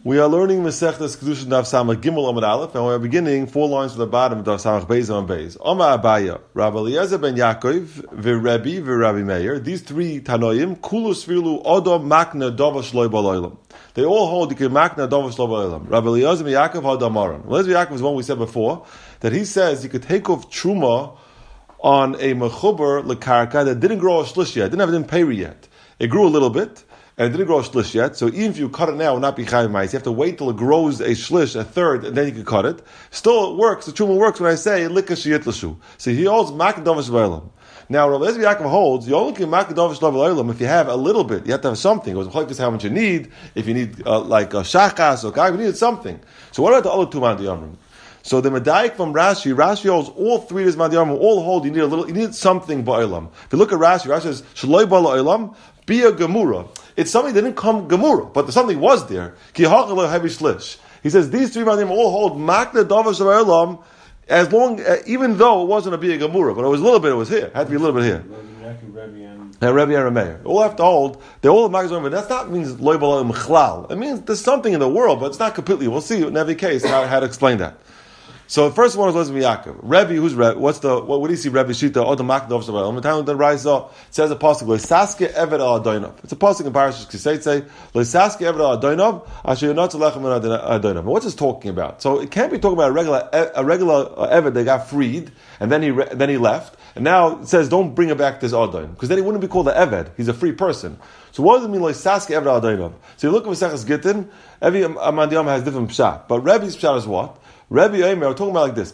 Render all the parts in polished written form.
We are learning Masechtas Kedushin Daf Samach Gimel Amud Aleph, and we are beginning 4 lines from the bottom of Daf Samach Beis Amud Beis. Omar Abaya, Rabbi Eliezer ben Yaakov, V'Rebbe, V'Rabbi Meir. These three Tanoim, Kulu Svilu Odo Makna Dova Shloi B'Olam. They all hold you can Makna Dova Shloi B'Olam. Rabbi Eliezer ben Yaakov Hadam Maran. Eliezer ben Yaakov is one we said before that he says you could take off truma on a mechuber lekarka that didn't grow a shlish yet, didn't peri yet. It grew a little bit. And it didn't grow a shlish yet, so even if you cut it now, it will not be chayiv ma'is. You have to wait till it grows a shlish, a third, and then you can cut it. Still, it works. The truma works when I say lika sheyit l'shu. So he holds makadavish v'elam. Now, Rabbi Eliezer Yaakov holds you only can makadavish v'elam if you have a little bit. You have to have something. It was like how much you need. If you need like a shachas or kag, you need something. So what about the other two mandiyamrim? So the Medayik from Rashi holds all three of his mandiyamrim all hold. You need a little. You need something ba'elam. If you look at Rashi says shaloi ba'elam be a gemura. It's something that didn't come gemura, but something was there. He says these three mandim all hold makna davash v'elam as long, even though it wasn't a bia gemura, but it was a little bit. It was here. It had to be a little bit here. Rebbe and Rameir all have to hold. They all have makna, but that not means loy b'elam chlal. It means there's something in the world, but it's not completely. We'll see in every case how to explain that. So the first one is Eliezer ben Yaakov. Rebbe, who's Rebbe? What do you see? Rebbe Shita Odom Makna Dov Shabbat. The time the Raisa says a pasuk Leisaske Eved Al Adonav. It's a pasuk in Parashas Kiseitze. Leisaske Eved Al Adonav Asher Yonatz Lechem Adonav. What's this talking about? So it can't be talking about a regular Eved that got freed and then he left. And now it says don't bring him back to his Adon because then he wouldn't be called an Eved. He's a free person. So what does it mean Leisaske Eved Al Adonav? So you look at Maseches Gittin. Every Amandiyam has different pshat, but Rebbe's pshat is what? Rebbe Eimer, we're talking about like this.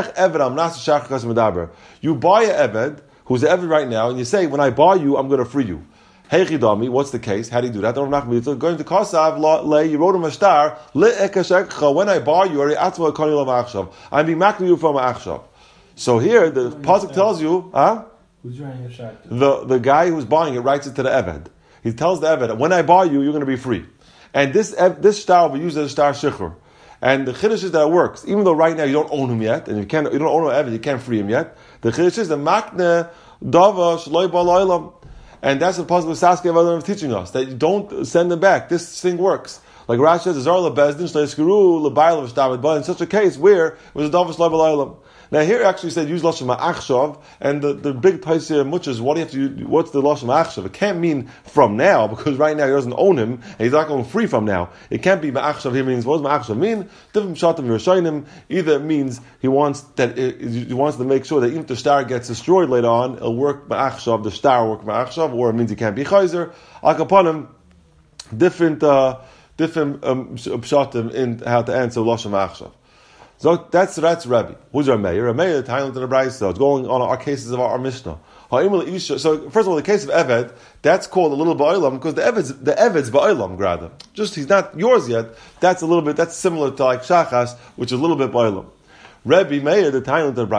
You buy an Eved, who's an Eved right now, and you say, when I buy you, I'm going to free you. Hey Chidami, what's the case? How do you do that? Going to Kosav, you wrote him a star, when I buy you, I'm being makna you from Achshav. So here, the pasuk tells you, who's writing a shot? The guy who's buying it writes it to the Eved. He tells the Eved, when I buy you, you're going to be free. And this star will be used as a star shikhr. And the chiddush is that it works, even though right now you don't own him yet, and you don't own him ever, you can't free him yet. The chiddush is the makne dava shloi ba'olam, and that's the possible Saskia is teaching us that you don't send him back. This thing works. Like Rashi says, Zar lebezdin shleiskuru lebayil v'shtavet. But in such a case where it was a dava shloi ba'olam. Now here actually said use lashon ma'achshav, and the big place here much is what do you have to use, what's the lashon ma'achshav? It can't mean from now because right now he doesn't own him and he's not going free from now. It can't be ma'achshav. Here means what does ma'achshav mean? Different shatim v'rashayim. Either it means he wants to make sure that even if the star gets destroyed later on, it'll work ma'achshav. The star will work ma'achshav, or it means he can't be chayzer. Akapanim different shatim in how to answer lashon ma'achshav. So that's Rebbe. Who's Rameir? Rameir, the Thailand and the Brayso. It's going on our cases of our Mishnah. So first of all, the case of Eved, that's called a little ba'olam because the Eved's ba'olam, rather. Just he's not yours yet. That's a little bit. That's similar to like Shachas, which is a little bit ba'olam. Rebbe Meir, the Thailand and the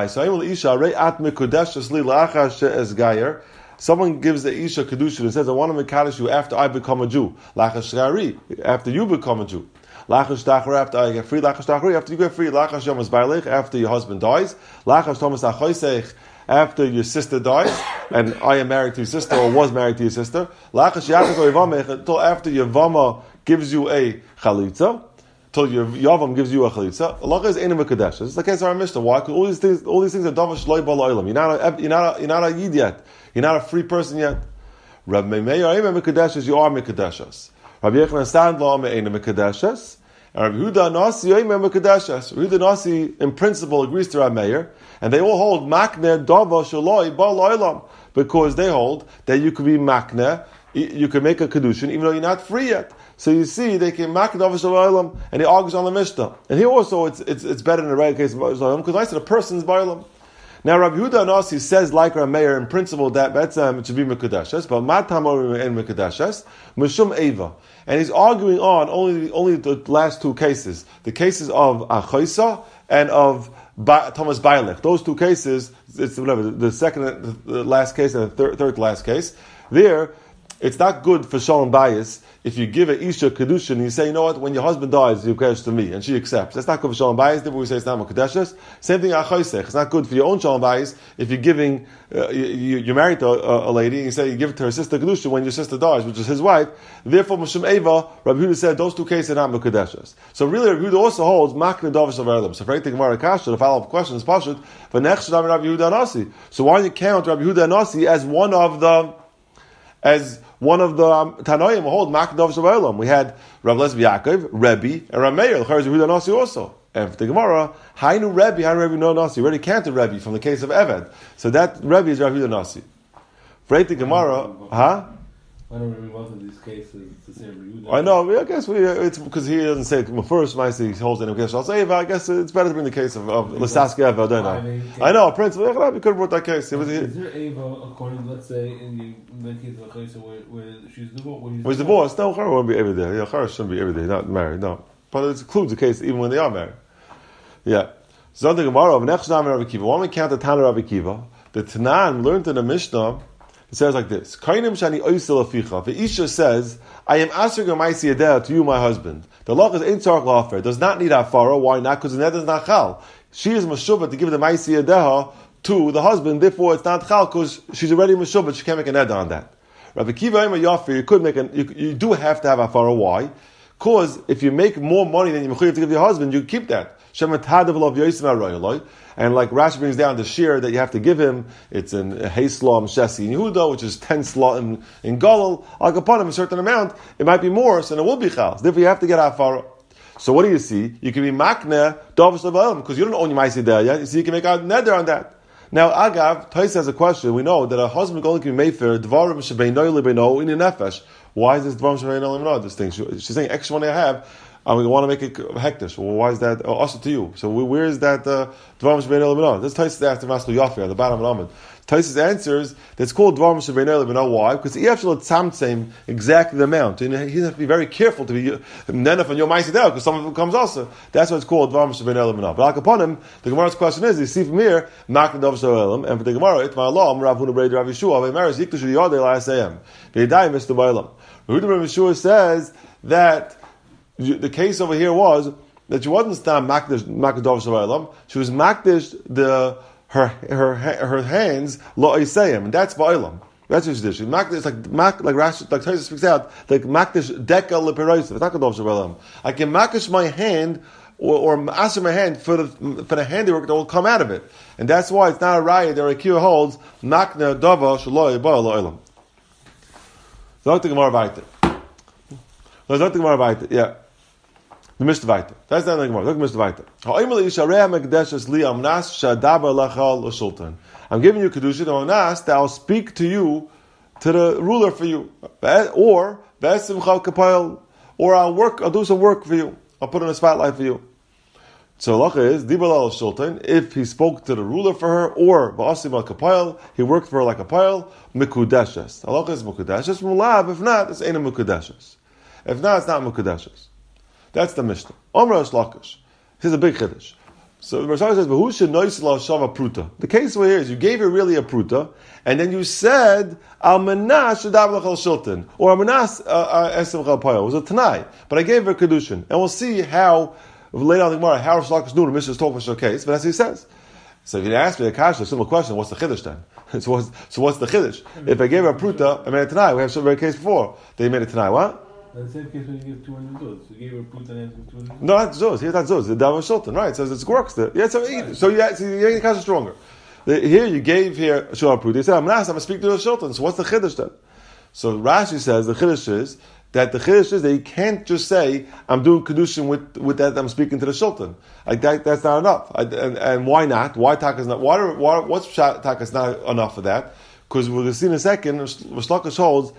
Brayso. Someone gives the Isha Kedushin and says, I want to Mekadosh you after I become a Jew. After you become a Jew. Lachash Tachar, after I get free. Lachash Tachar, after you get free. Lachash Yomas Bailech, after your husband dies. Lachash Thomas Achoisech, after your sister dies, and I am married to your sister, or was married to your sister. Lachash Yachas Yavamech, until after Yavama gives you a Chalitza, till your Yavam gives you a Chalitza. Allah is Eina Mekadesh. This is the case of our Mishnah. Why? Because all these things are Davash Shloi Ba'olam. You're not a Yid yet. You're not a free person yet. Rabbi Meir, Eina Mekadeshes, you are Mekadeshes. Rabbi Yochanan Sandla Me'ena Mekadeshes, and Rabbi Yehuda Nasi Yoimeh Mekadeshes. Rabbi Yehuda Nasi, in principle, agrees to Rabbi Meir, and they all hold Makne Dava Shaloi Ba'olam, because they hold that you could be Makne, you can make a Kedushin, even though you're not free yet. So you see, they can Makne Dava Shaloi, and he argues on the Mishnah. And here also, it's better in the regular case of Ba'olam, because I said a person's Ba'olam. Now, Rabbi Yehuda Nasi says, like Rabbi Meir, in principle, that it should be Mekadeshes, but Matam and Mekadeshes, Mishum Eva. And he's arguing on only the last two cases. The cases of Achoisa and of Thomas Bailech. Those two cases, it's whatever, the second, the last case and the third last case. There, it's not good for Shalom Bayis if you give a Isha Kedushin and you say, you know what, when your husband dies, you Kedesh to me, and she accepts. That's not good for Shalom Bayis. Therefore, we say it's not Mekudeshes. Same thing, Achaysech. It's not good for your own Shalom Bayis if you're giving, you're married to a lady, and you say you give it to her sister Kedushin when your sister dies, which is his wife. Therefore, Moshem Eva, Rabbi Yehuda said, those two cases are not Mekudeshes. So really, Rabbi Yehuda also holds Makne Dovish of Erlim. So, for anything Gemara Kasha, the follow-up question is Pashut, Rabbi Yehuda Nasi. So why do you count Rabbi Yehuda Nasi as one of the Tanoim hold Makdov Shabbalam? We had Rav Lesbi Yaakov, Rebbe, and Rav Meir. L'chayr Yehuda Nasi also. And for the Gemara, Hainu Rebbe no Nasi. We already counted Rebbe from the case of Eved. So that Rebbe is Rav Yehuda Nasi. For the Gemara, I don't remember both of these cases to say Yehuda. I know. I guess it's because he doesn't say first. He holds in the case. I'll say Eva. I guess it's better to bring the case of Lesaski Eva. Don't I? I know. Principally, we could have brought that case. Is there Eva according, let's say, in the case of Chaysa where she's divorced? When she's divorced, no, Chara won't be every day. Yeah, Chara shouldn't be every day. Not married. No, but it includes the case even when they are married. Yeah. So the Gemara of Nechshnam and Rabbi Kiva. When we count the Tana Rabbi Kiva, the Tanan learned in the Mishnah. It says like this: Kainim shani oisel aficha. The Isha says, "I am asking ma'isi yedeh to you, my husband." The law is ain't tzarich lafer. Does not need afara. Why not? Because the neder is not chal. She is meshuvah to give the ma'isi yedeh to the husband. Therefore, it's not chal because she's already meshuvah. She can't make a neder on that. Rabbi Kiva Eimer Yafir, you could make you do have to have afara. Why? Because if you make more money than you mechuyev to give your husband, you keep that. And like Rashi brings down the shear that you have to give him, it's in Heislam, Shesi, and Yehuda, which is 10 slot in Galil. Like upon him a certain amount, it might be more, so it will be chal. Therefore, you have to get afara. So what do you see? You can be makne davish levalim because you don't own your ma'aseh there yet. So you can make a neder on that. Now, Agav, Tais has a question. We know that a husband only can be mefer dvarim shebeino lebeino in nefesh. Why is this dvarim shebeino lebeino? This thing she's saying extra money I have. And we want to make it hektish. Well, why is that also to you? So where is that Dvarim Shebein Lebanon? This Taisus asked the Master Yafi on the bottom of Amud. Taisus answers that it's called Dvarim Shebein Lebanon. Why? Because he actually tzamtzem exactly the amount, and he has to be very careful to be nenef on your ma'asidel because some of it comes also. That's why it's called Dvarim Shebein Lebanon. But like upon him, the Gemara's question is: you see from here, Maknadav Shebein, and for the Gemara, Itma Allah, Rav Huna Brei Rav Yeshua, Veimeres Yiktush Yodei LaSayim, Veidai Mr. Bailam. Rav Yeshua says that the case over here was that she wasn't stam makdish shabbalam. She was makdish her hands lo isayim, and that's ba'ilam. That's what she did. She makdish like Rashi, like Taisa speaks out like makdish deka leperoisiv. It's not kadov shabbalam. I can makdish my hand or asher my hand for the handiwork that will come out of it, and that's why it's not a raya. The Rakia holds makna dava shaloi ba'al oilam. Dr. Gemara Vayter. Dr. Gemara Vayter. Yeah. The Mishnah Vayter. That's not the Gemara. Look at Mishnah Vayter. I'm giving you kedusha to Amnas that I'll speak to you, to the ruler for you, or I'll do some work for you. I'll put on a spotlight for you. So halacha is dibal al sultan. If he spoke to the ruler for her, or ba'asim al kapayel, he worked for her like a pile. Mikudeshes. Halacha is mikudeshes. Mulav. If not, it's ain't a mikudeshes. If not, it's not mikudeshes. That's the Mishnah. Omra Shlakish. Here's a big chiddush. So the Rashai says, "Who should noisla shava pruta?" The case over here is you gave her really a pruta, and then you said al menas shadav lechal shilton or al menas esim chal payel. It was a tanai, but I gave her kedushin, and we'll see how later on in the Gemara how Shlakish knew the Mishnah's talking for case. But as he says, so if you ask me a kasha, a simple question, what's the chiddush then? so what's the chiddush? If I gave her a pruta, I made a tanai. We have some very case before they made a tanai. What? The same case when you give 200 zuz. You gave her a pruta and 200 No, not zuz. Here, not zuz. The davar shulton, right? It says it works there. Yeah, so you make the kasha stronger. Here you gave here shul pruta. You said I'm going to speak to the shulton. So what's the chiddush then? So Rashi says the chiddush is that you can't just say I'm doing kedushin with that I'm speaking to the shulton. Like that's not enough. And why not? Why taka is not? What's taka is not enough for that? Because we're going to see in a second, Shlakish holds,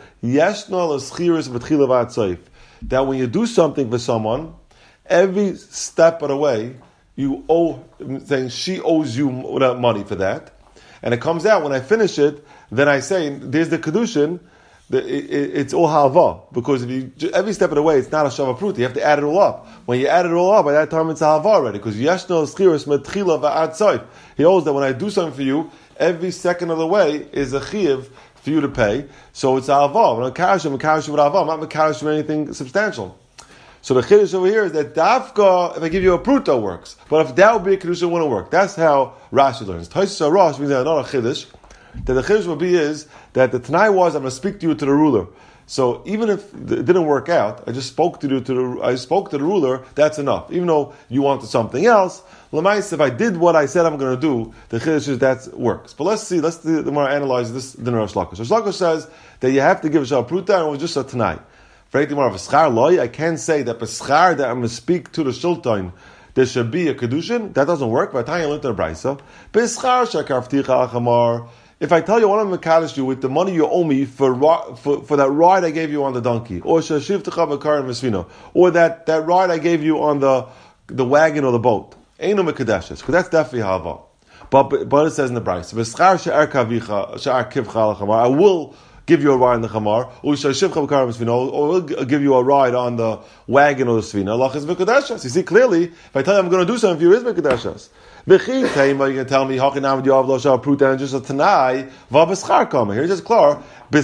that when you do something for someone, every step of the way, you owe, saying she owes you money for that. And it comes out, when I finish it, then I say, there's the Kedushin, it's all halva. Because every step of the way, it's not a shava pruta. You have to add it all up. When you add it all up, by that time it's a halva already. Because yeshno schiris metchila va'ad soif. He holds that when I do something for you, every second of the way is a chiyuv for you to pay, so it's alva. When I'm mekarish with alva, I'm not mekarish with anything substantial. So the chiddush over here is that dafka, if I give you a pruta, works. But if that would be a kedusha, it wouldn't work. That's how Rashi learns. Taisus Rosh means that not a chiddush. That the chiddush will be is that the Tanai was, I'm going to speak to you to the ruler. So even if it didn't work out, I spoke to the ruler, that's enough. Even though you wanted something else, Lamais, if I did what I said I'm going to do, the chiddush is that works. But let's the more analyze this than Rosh Lakish. Rosh Lakish says that you have to give a shal pruta, and it was just a Tanai. I can't say that beschar that I'm going to speak to the shulton, there should be a kedushin. That doesn't work. But I learned in the brayso. If I tell you I want to mekadosh you with the money you owe me for that ride I gave you on the donkey, or or that ride I gave you on the wagon or the boat, ain't no mekadeshes, because that's definitely hava. But it says in the brayso, I will give you a ride on the chamar, or will give you a ride on the wagon or the svina. Allah is mekadeshas. You see clearly, if I tell you I'm going to do something for you, it is mekadeshas. You're going to tell me, and just a tanai, here it's klar,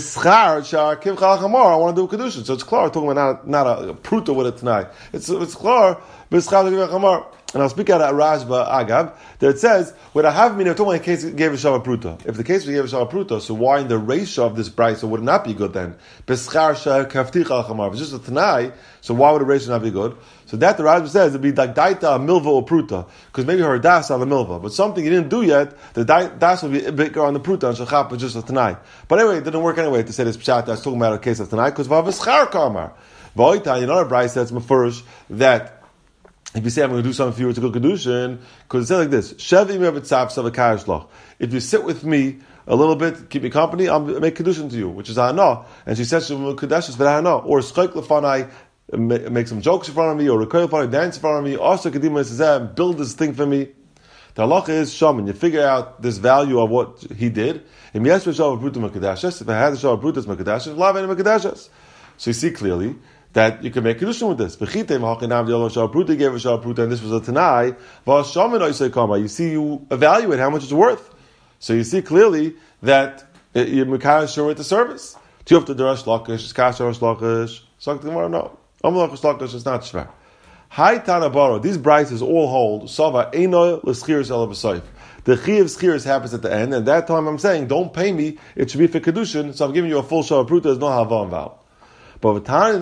I want to do a kedushin. So it's klar, talking about not a pruta with a tanai. It's klar, and I'll speak out of Rashba Agav, that it says, when I have talking about a case gave a Shabbat Pruta. If the case we gave a Shabbat Pruta, so why in the ratio of this price would it not be good then? If it's just a Tanai, so why would the ratio not be good? So that the Rashba says, it'd be like Daita, a Milva or Pruta, because maybe her Das on the Milva, but something you didn't do yet, the Das will be bigger on the Pruta, and Shachap is just a Tanai. But anyway, it didn't work anyway to say this Pshat, that's talking about a case of Tanai, because Vav Eschar Kamar. V'oita, another Bryce says, Mefurish, that if you say I'm going to do something for you, it's a good kedushin, because it says like this: if you sit with me a little bit, keep me company, I'll make kedushin to you, which is hana. And she says she will kedushin for hana, or schayk lefanai, make some jokes in front of me, or rekoil lefanai, dance in front of me. Also kedima says, build this thing for me. The halacha is shaman. You figure out this value of what he did. If I had the shalom brutus makadashas, so you see clearly that you can make kedushin with this. Gave a shal pruta, and this was a tanai. You see, you evaluate how much it's worth. So you see clearly that you're mekadosh with the service. Tiyuf to the Rosh Lakish, is kasher Rosh Lakish. Sagt the Gemara, no. Amalach Rosh Lakish is not shver. Hai Tanabaro. These brises all hold. Sava eino l'schiris ela b'soif. The chi of schiris happens at the end, and that time I'm saying, don't pay me. It should be for kedushin. So I'm giving you a full shal pruta. There's no hava involved. But that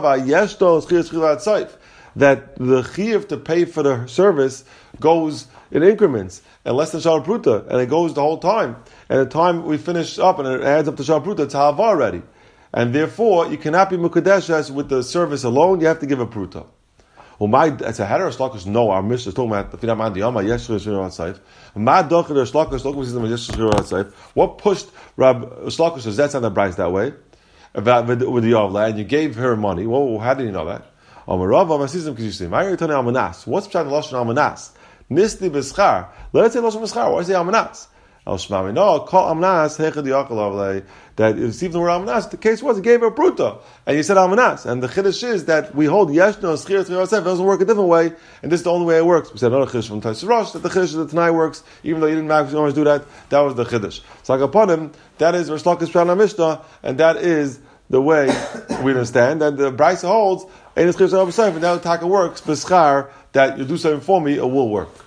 the chiyuv to pay for the service goes in increments and less than shal pruta, and it goes the whole time. And the time we finish up and it adds up to shal pruta, it's hava already. And therefore, you cannot be mukadeshes with the service alone. You have to give a pruta. As a header shlakish, no, our mission is talking about the finam andiyama yeshur shir saif. Ma docher shlakish look yeshur saif. What pushed Rab Shlakish? That's on the price that way. About with the Yavla, and you gave her money. Well, how did you know that? What's pshat lashon almanas? Nisti b'schar. Let's say lashon b'schar. Why say almanas? El shmami. No, call almanas hechad yakel. That if even the word almanas, the case was he gave her pruta, and you said almanas. And the chiddush is that we hold yeshno schir tzir yosef. It doesn't work a different way, and this is the only way it works. We said another chiddush from Taisus Rosh that the chiddush of the Tanai works, even though you didn't actually always do that. That was the chiddush. So like upon him, that is Rosh Lakish Pshat Mishnah, and that is the way we understand that the Brisa holds, and now the Taka works, B'schar, that you do something for me, it will work.